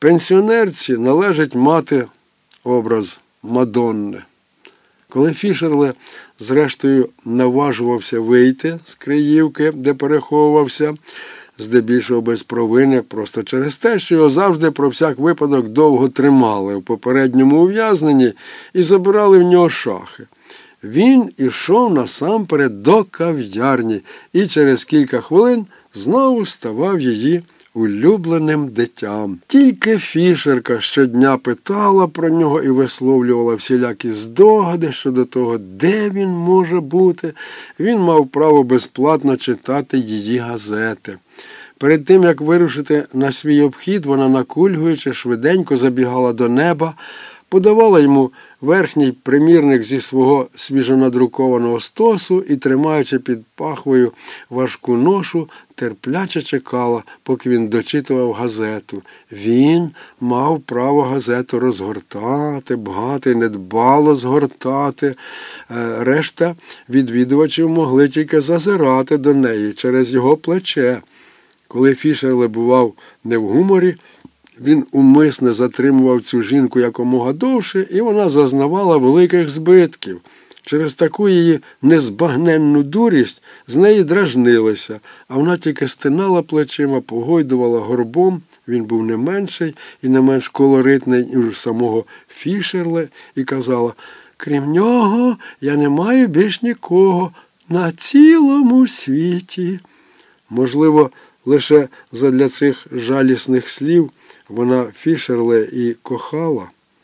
Пенсіонерці належить мати образ Мадонни. Коли Фішерле, зрештою, наважувався вийти з Криївки, де переховувався, здебільшого без провини, просто через те, що його завжди про всяк випадок довго тримали в попередньому ув'язненні і забирали в нього шахи. Він ішов насамперед до кав'ярні і через кілька хвилин знову ставав її улюбленим дитям. Тільки Фішерка щодня питала про нього і висловлювала всілякі здогади щодо того, де він може бути. Він мав право безплатно читати її газети. Перед тим, як вирушити на свій обхід, вона, накульгуючи, швиденько забігала до неба, подавала йому верхній примірник зі свого свіжонадрукованого стосу і, тримаючи під пахвою важку ношу, терпляче чекала, поки він дочитував газету. Він мав право газету розгортати, багато й недбало згортати. Решта відвідувачів могли тільки зазирати до неї через його плече. Коли Фішерле бував не в гуморі, він умисне затримував цю жінку якомога довше, і вона зазнавала великих збитків. Через таку її незбагненну дурість з неї дражнилися, а вона тільки стинала плечима, погойдувала горбом. Він був не менший і не менш колоритний, ніж самого Фішерле, і казала: «Крім нього, я не маю більш нікого на цілому світі». Можливо, лише задля цих жалісних слів вона Фішерле і кохала.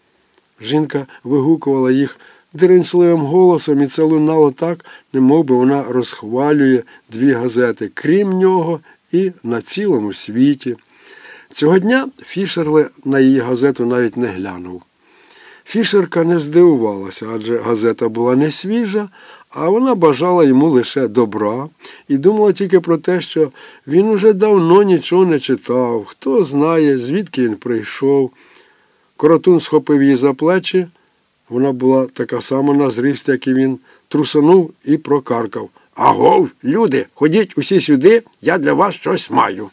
Жінка вигукувала їх деренчливим голосом, і це лунало так, немов би вона розхвалює дві газети «Крім нього» і «На цілому світі». Цього дня Фішерле на її газету навіть не глянув. Фішерка не здивувалася, адже газета була не свіжа, а вона бажала йому лише добра і думала тільки про те, що він уже давно нічого не читав, хто знає, звідки він прийшов. Коротун схопив її за плечі, вона була така сама на зріст, як і він, трусонув і прокаркав: «Агов, люди, ходіть усі сюди, я для вас щось маю».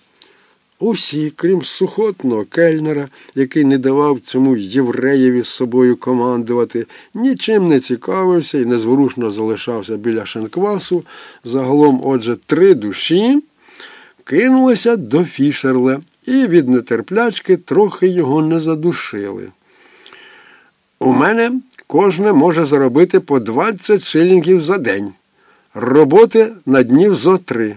Усі, крім сухотного кельнера, який не давав цьому євреєві з собою командувати, нічим не цікавився і незворушно залишався біля шинквасу, загалом, отже, 3 душі, кинулися до Фішерле і від нетерплячки трохи його не задушили. «У мене кожне може заробити по 20 шилінгів за день. Роботи на днів зо 3.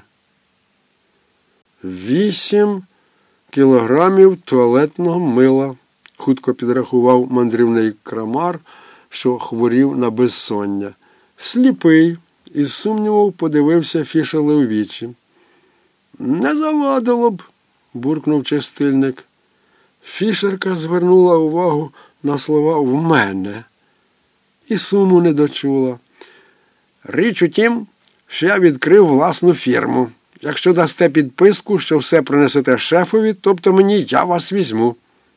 8 кілограмів туалетного мила», – хутко підрахував мандрівний крамар, що хворів на безсоння. Сліпий, із сумнівом подивився Фішерле у вічі. «Не завадило б», – буркнув чистильник. Фішерка звернула увагу на слова «в мене» і суму не дочула. «Річ у тім, що я відкрив власну фірму. Якщо дасте підписку, що все принесете шефові, тобто мені, я вас візьму».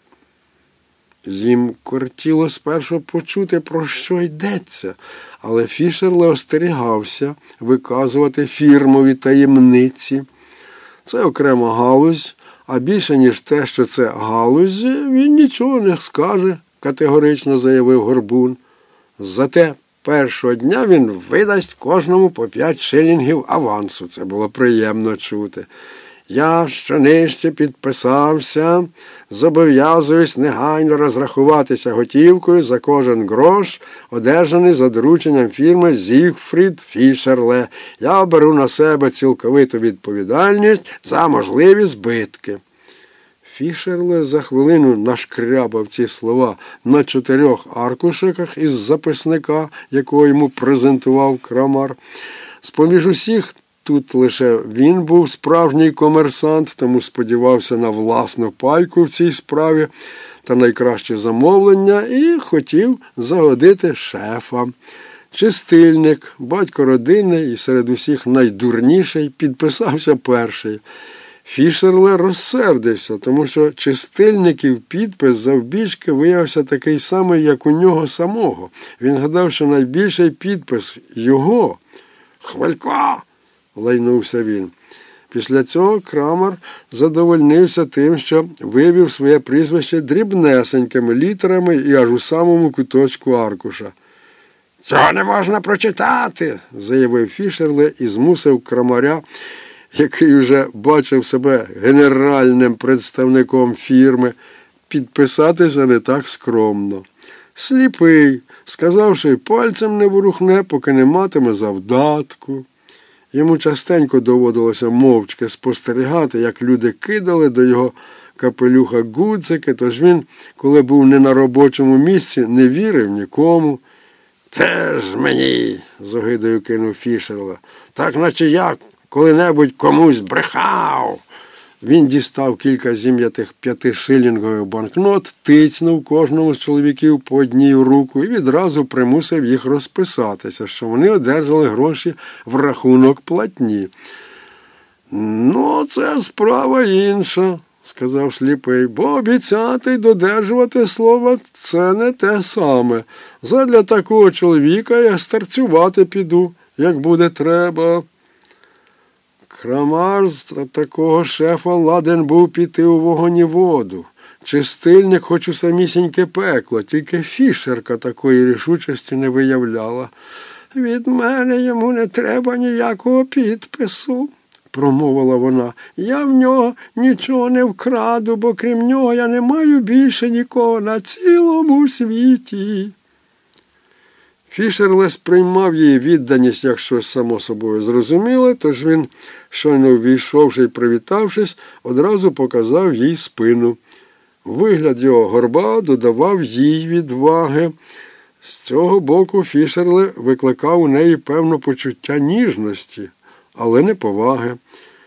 Їм кортіло спершу почути, про що йдеться, але Фішерле остерігався виказувати фірмові таємниці. Це окрема галузь, а більше, ніж те, що це галузь, він нічого не скаже, категорично заявив Горбун. Зате першого дня він видасть кожному по 5 шилінгів авансу. Це було приємно чути. «Я, що нижче підписався, зобов'язуюсь негайно розрахуватися готівкою за кожен грош, одержаний за дорученням фірми Зігфрід Фішерле. Я беру на себе цілковиту відповідальність за можливі збитки». Фішерле за хвилину нашкрябав ці слова на 4 аркушиках із записника, якого йому презентував крамар. З-поміж усіх тут лише він був справжній комерсант, тому сподівався на власну пайку в цій справі та найкраще замовлення і хотів загодити шефа. Чистильник, батько родини і серед усіх найдурніший, підписався перший. Фішерле розсердився, тому що чистильників підпис завбільшки виявився такий самий, як у нього самого. Він гадав, що найбільший підпис його. «Хвалько!» – лайнувся він. Після цього Крамар задовольнився тим, що вивів своє прізвище дрібнесенькими літерами і аж у самому куточку аркуша. «Цього не можна прочитати», – заявив Фішерле і змусив Крамаря, який уже бачив себе генеральним представником фірми, підписатися не так скромно. Сліпий, сказав, що й пальцем не ворухне, поки не матиме завдатку. Йому частенько доводилося мовчки спостерігати, як люди кидали до його капелюха гудзики, тож він, коли був не на робочому місці, не вірив нікому. «Теж мені», – з огидою кинув Фішерле, – «так наче я коли-небудь комусь брехав». Він дістав кілька зім'ятих 5-шилінгових банкнот, тицнув кожному з чоловіків по одній у руку і відразу примусив їх розписатися, що вони одержали гроші в рахунок платні. «Ну, це справа інша», – сказав сліпий, – «бо обіцяти й додержувати слова – це не те саме. Задля такого чоловіка я старцювати піду, як буде треба». Крамар з такого шефа ладен був піти у вогонь і воду. Чистильник хоч у самісіньке пекло, тільки Фішерка такої рішучості не виявляла. «Від мене йому не треба ніякого підпису», – промовила вона. «Я в нього нічого не вкраду, бо крім нього я не маю більше нікого на цілому світі». Фішерле сприймав її відданість як щось само собою зрозуміле, тож він, щойно ввійшовши й привітавшись, одразу показав їй спину. Вигляд його горба додавав їй відваги. З цього боку Фішерле викликав у неї певне почуття ніжності, але не поваги.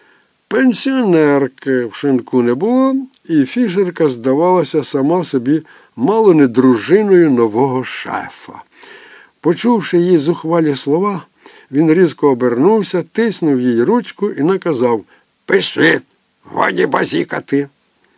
Пенсіонерки в шинку не було, і Фішерка здавалася сама собі мало не дружиною нового шефа. Почувши її зухвалі слова, він різко обернувся, тиснув їй ручку і наказав: «Пиши, годі базікати».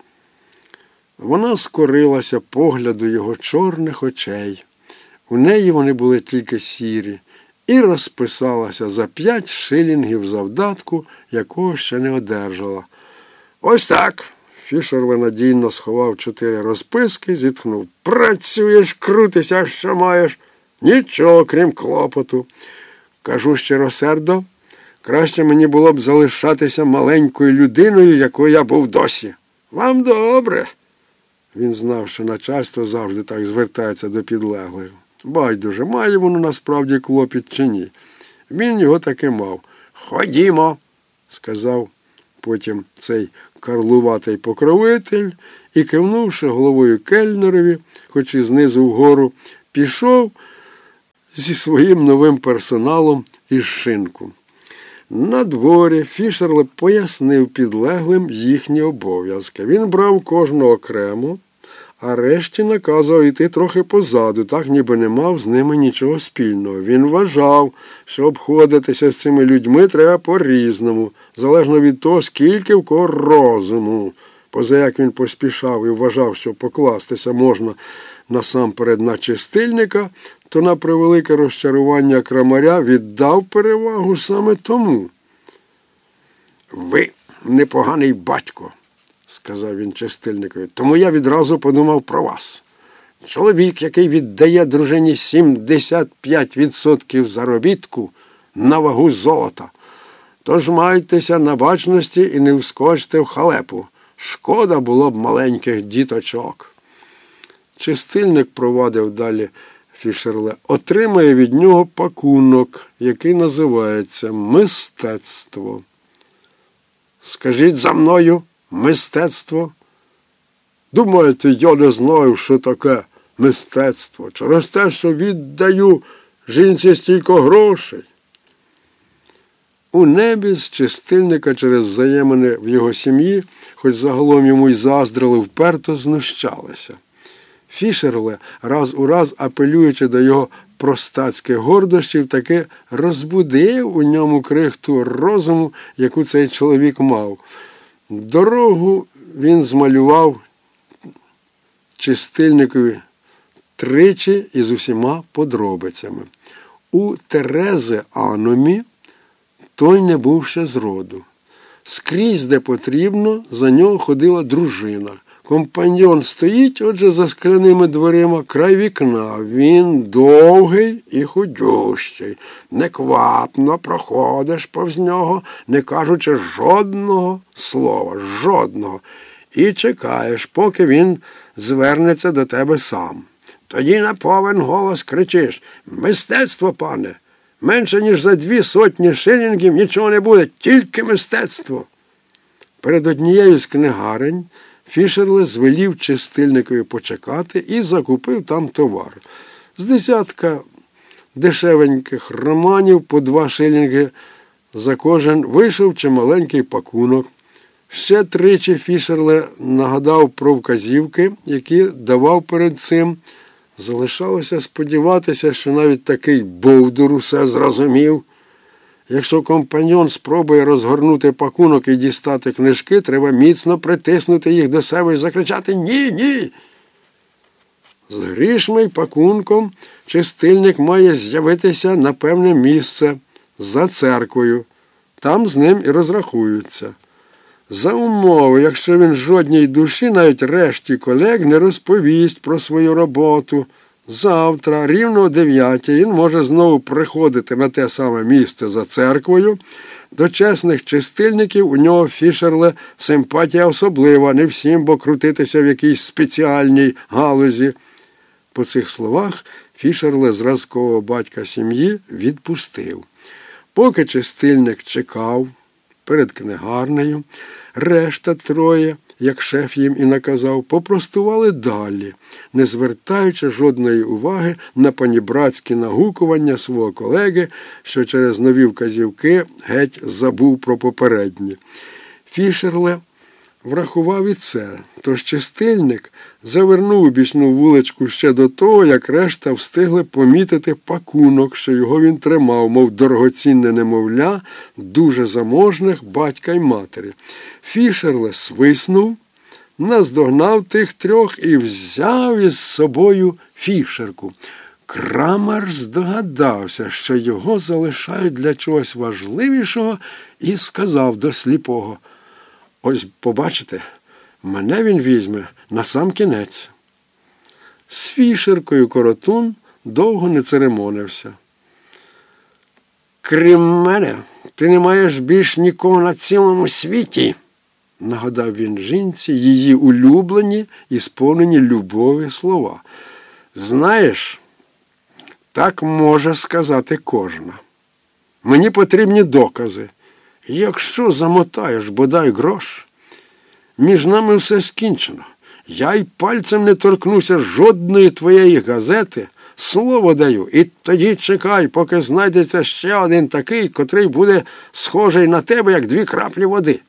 Вона скорилася погляду його чорних очей. У неї вони були тільки сірі, і розписалася за 5 шилінгів завдатку, якого ще не одержала. «Ось так». Фішерле надійно сховав 4 розписки, зітхнув: «Працюєш, крутися, що маєш. Нічого, крім клопоту. Кажу щиросердо, краще мені було б залишатися маленькою людиною, якою я був досі. Вам добре». Він знав, що начальство завжди так звертається до підлеглих. Байдуже, має воно насправді клопіт чи ні. Він його таки мав. «Ходімо», – сказав потім цей карлуватий покровитель і, кивнувши головою кельнерові, хоч і знизу вгору, пішов зі своїм новим персоналом із шинку. На дворі Фішерле пояснив підлеглим їхні обов'язки. Він брав кожного окремо, а решті наказував йти трохи позаду, так ніби не мав з ними нічого спільного. Він вважав, що обходитися з цими людьми треба по-різному, залежно від того, скільки в кого розуму. Поза як він поспішав і вважав, що покластися можна насамперед на чистильника, то на превелике розчарування Крамаря віддав перевагу саме тому. «Ви непоганий батько», – сказав він чистильникові, – «тому я відразу подумав про вас. Чоловік, який віддає дружині 75% заробітку на вагу золота. Тож майтеся на бачності і не вскочте в халепу. Шкода було б маленьких діточок». Чистильник провадив далі Фішерле. «Отримає від нього пакунок, який називається «Мистецтво». Скажіть за мною, мистецтво? Думаєте, я не знаю, що таке мистецтво? Через те, що віддаю жінці стільки грошей. У небі з чистильника через взаємини в його сім'ї, хоч загалом йому й заздрили, вперто знущалися. Фішерле, раз у раз апелюючи до його простацьких гордощів, таки розбудив у ньому крихту розуму, яку цей чоловік мав. Дорогу він змалював чистильникові тричі і з усіма подробицями. У Терези Аномі той не був ще зроду. Скрізь, де потрібно, за нього ходила дружина. Компаньйон стоїть, отже, за скляними дверима, край вікна. Він довгий і худющий. Неквапно проходиш повз нього, не кажучи жодного слова, жодного. І чекаєш, поки він звернеться до тебе сам. Тоді на повен голос кричиш: «Мистецтво, пане! Менше, ніж за 200 шилінгів нічого не буде, тільки мистецтво!» Перед однією з книгарень Фішерле звелів чистильникові почекати і закупив там товар. З десятка дешевеньких романів по 2 шилінги за кожен вийшов чималенький пакунок. Ще тричі Фішерле нагадав про вказівки, які давав перед цим. Залишалося сподіватися, що навіть такий бовдур усе зрозумів. Якщо компаньйон спробує розгорнути пакунок і дістати книжки, треба міцно притиснути їх до себе і закричати «Ні, ні!». З грішми й пакунком чистильник має з'явитися на певне місце за церквою. Там з ним і розрахуються. За умови, якщо він жодній душі, навіть решті колег, не розповість про свою роботу. Завтра, рівно о 9, він може знову приходити на те саме місце за церквою. До чесних чистильників у нього Фішерле симпатія особлива, не всім, бо крутитися в якійсь спеціальній галузі. По цих словах Фішерле зразкового батька сім'ї відпустив. Поки чистильник чекав перед книгарнею, решта троє, як шеф їм і наказав, попростували далі, не звертаючи жодної уваги на панібратські нагукування свого колеги, що через нові вказівки геть забув про попередні. Фішерле врахував і це, тож чистильник завернув у бічну вуличку ще до того, як решта встигли помітити пакунок, що його він тримав, мов дорогоцінне немовля дуже заможних батька й матері. Фішерле свиснув, наздогнав тих трьох і взяв із собою фішерку. Крамер здогадався, що його залишають для чогось важливішого, і сказав до сліпого: «Ось побачите, мене він візьме на сам кінець». З фішеркою Коротун довго не церемонився. «Крім мене, ти не маєш більш нікого на цілому світі», – нагадав він жінці її улюблені і сповнені любові слова. «Знаєш, так може сказати кожна. Мені потрібні докази. Якщо замотаєш бодай грош, між нами все скінчено. Я й пальцем не торкнуся жодної твоєї газети, слово даю, і тоді чекай, поки знайдеться ще один такий, котрий буде схожий на тебе, як 2 краплі води».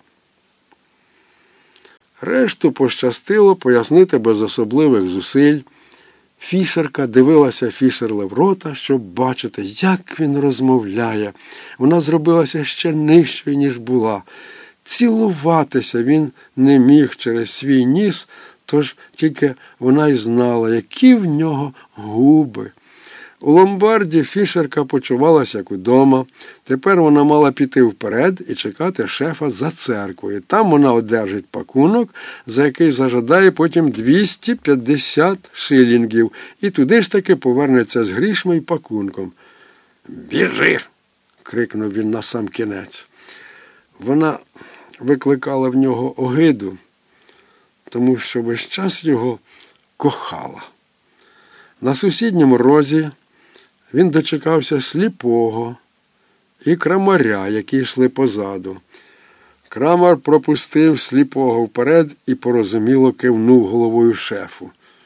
Решту пощастило пояснити без особливих зусиль. Фішерка дивилася Фішерле в рота, щоб бачити, як він розмовляє. Вона зробилася ще нижчою, ніж була. Цілуватися він не міг через свій ніс, тож тільки вона й знала, які в нього губи. У ломбарді Фішерка почувалася як удома. Тепер вона мала піти вперед і чекати шефа за церквою. Там вона одержить пакунок, за який зажадає потім 250 шилінгів. І туди ж таки повернеться з грішми й пакунком. «Біжи!» – крикнув він на сам кінець. Вона викликала в нього огиду, тому що весь час його кохала. На сусідньому розі він дочекався сліпого і крамаря, які йшли позаду. Крамар пропустив сліпого вперед і порозуміло кивнув головою шефу.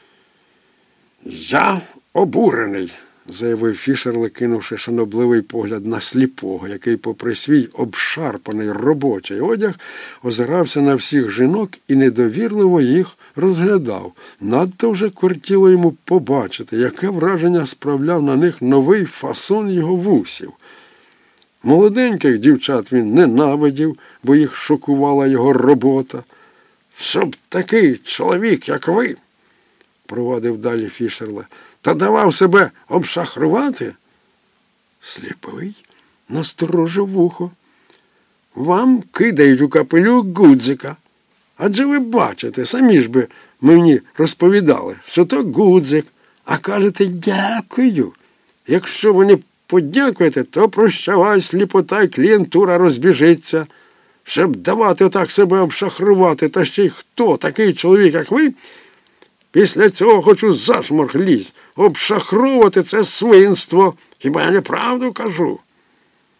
«Я обурений», – заявив Фішерле, кинувши шанобливий погляд на сліпого, який попри свій обшарпаний робочий одяг озирався на всіх жінок і недовірливо їх розглядав. Надто вже кортіло йому побачити, яке враження справляв на них новий фасон його вусів. Молоденьких дівчат він ненавидів, бо їх шокувала його робота. «Щоб такий чоловік, як ви, – провадив далі Фішерле, – та давав себе обшахрувати?» Сліпий насторожив вухо. вам кидають у капелюх гудзика. Адже ви бачите, самі ж би мені розповідали, що то гудзик, а кажете «дякую». Якщо ви не подякуєте, то прощавай, сліпота й клієнтура розбіжиться. Щоб давати отак себе обшахрувати, та ще й хто такий чоловік, як ви, після цього хочу зашморг лізь. Обшахровувати – це свинство. Хіба я неправду кажу?